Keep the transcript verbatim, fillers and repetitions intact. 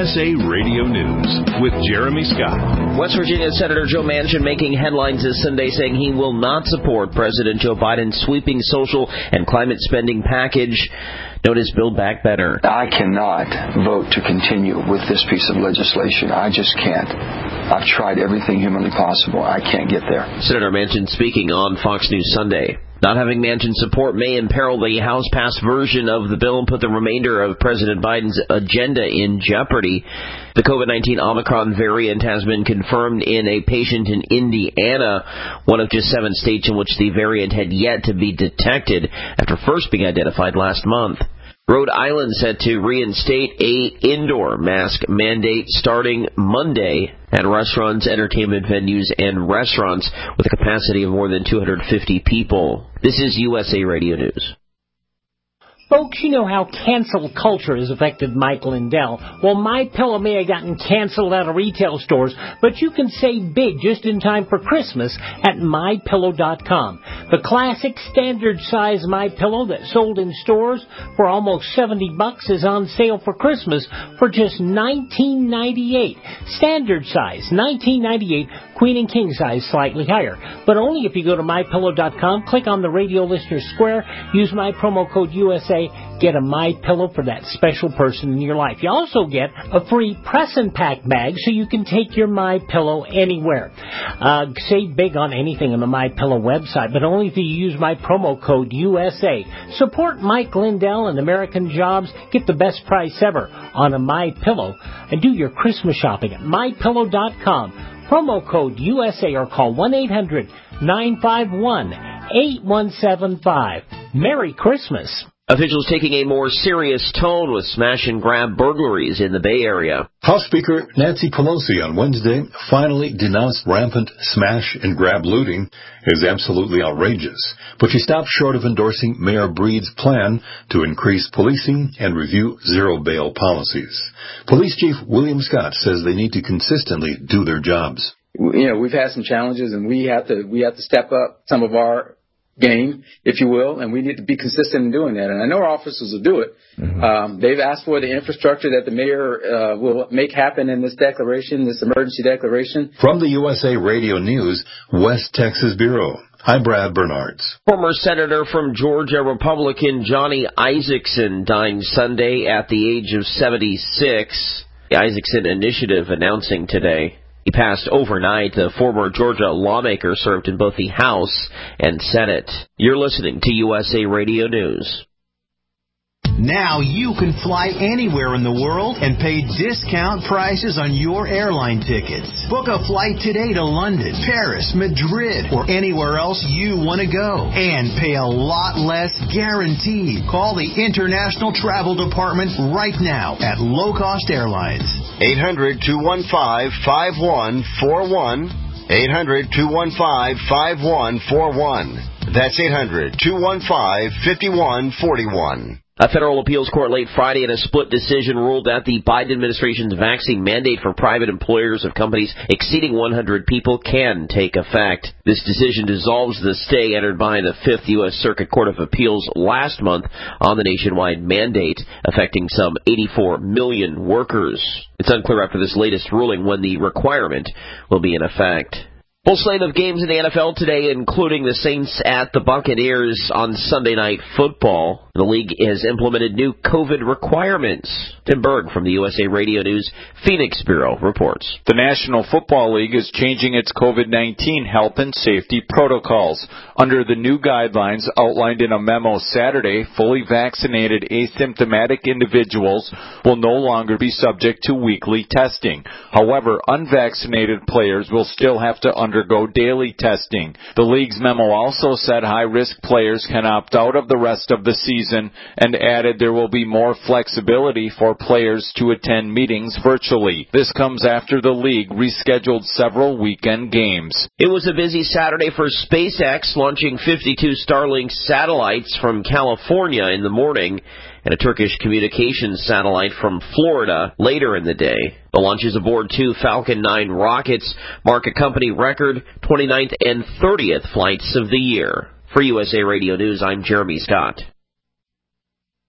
S A Radio News with Jeremy Scott. West Virginia Senator Joe Manchin making headlines this Sunday saying he will not support President Joe Biden's sweeping social and climate spending package known as Build Back Better. I cannot vote to continue with this piece of legislation. I just can't. I've tried everything humanly possible. I can't get there. Senator Manchin speaking on Fox News Sunday. Not having Manchin's support may imperil the House-passed version of the bill and put the remainder of President Biden's agenda in jeopardy. The COVID nineteen Omicron variant has been confirmed in a patient in Indiana, one of just seven states in which the variant had yet to be detected after first being identified last month. Rhode Island set to reinstate a indoor mask mandate starting Monday at restaurants, entertainment venues, and restaurants with a capacity of more than two hundred fifty people. This is U S A Radio News. Folks, you know how cancel culture has affected Mike Lindell. Well, MyPillow may have gotten canceled out of retail stores, but you can save big just in time for Christmas at My Pillow dot com. The classic standard size MyPillow that sold in stores for almost seventy bucks is on sale for Christmas for just nineteen ninety-eight. Standard size, nineteen ninety-eight. Queen and king size slightly higher. But only if you go to My Pillow dot com, click on the radio listener square, use my promo code U S A, get a MyPillow for that special person in your life. You also get a free press and pack bag so you can take your MyPillow anywhere. Uh, save big on anything on the MyPillow website, but only if you use my promo code U S A. Support Mike Lindell and American Jobs. Get the best price ever on a MyPillow and do your Christmas shopping at My Pillow dot com. Promo code U S A or call one eight hundred nine five one eight one seven five. Merry Christmas. Officials taking a more serious tone with smash-and-grab burglaries in the Bay Area. House Speaker Nancy Pelosi on Wednesday finally denounced rampant smash-and-grab looting as absolutely outrageous, but she stopped short of endorsing Mayor Breed's plan to increase policing and review zero-bail policies. Police Chief William Scott says they need to consistently do their jobs. You know, we've had some challenges, and we have to we have to step up some of our game, if you will, and we need to be consistent in doing that. And I know our officers will do it. Mm-hmm. Um, they've asked for the infrastructure that the mayor uh, will make happen in this declaration, this emergency declaration. From the U S A Radio News, West Texas Bureau, I'm Brad Bernards. Former Senator from Georgia, Republican Johnny Isakson, dying Sunday at the age of seventy-six. The Isakson Initiative announcing today. He passed overnight. The former Georgia lawmaker served in both the House and Senate. You're listening to U S A Radio News. Now you can fly anywhere in the world and pay discount prices on your airline tickets. Book a flight today to London, Paris, Madrid, or anywhere else you want to go. And pay a lot less guaranteed. Call the International Travel Department right now at Low Cost Airlines. eight hundred two one five five one four one. eight hundred two one five five one four one. That's eight hundred two one five five one four one. A federal appeals court late Friday in a split decision ruled that the Biden administration's vaccine mandate for private employers of companies exceeding one hundred people can take effect. This decision dissolves the stay entered by the Fifth U S Circuit Court of Appeals last month on the nationwide mandate, affecting some eighty-four million workers. It's unclear after this latest ruling when the requirement will be in effect. Full slate of games in the N F L today, including the Saints at the Buccaneers on Sunday Night Football. The league has implemented new COVID requirements. Tim Berg from the U S A Radio News Phoenix Bureau reports. The National Football League is changing its COVID nineteen health and safety protocols. Under the new guidelines outlined in a memo Saturday, fully vaccinated asymptomatic individuals will no longer be subject to weekly testing. However, unvaccinated players will still have to undergo daily testing. The league's memo also said high-risk players can opt out of the rest of the season and added there will be more flexibility for players to attend meetings virtually. This comes after the league rescheduled several weekend games. It was a busy Saturday for SpaceX, launching fifty-two Starlink satellites from California in the morning and a Turkish communications satellite from Florida later in the day. The launches aboard two Falcon nine rockets mark a company record twenty-ninth and thirtieth flights of the year. For U S A Radio News, I'm Jeremy Scott.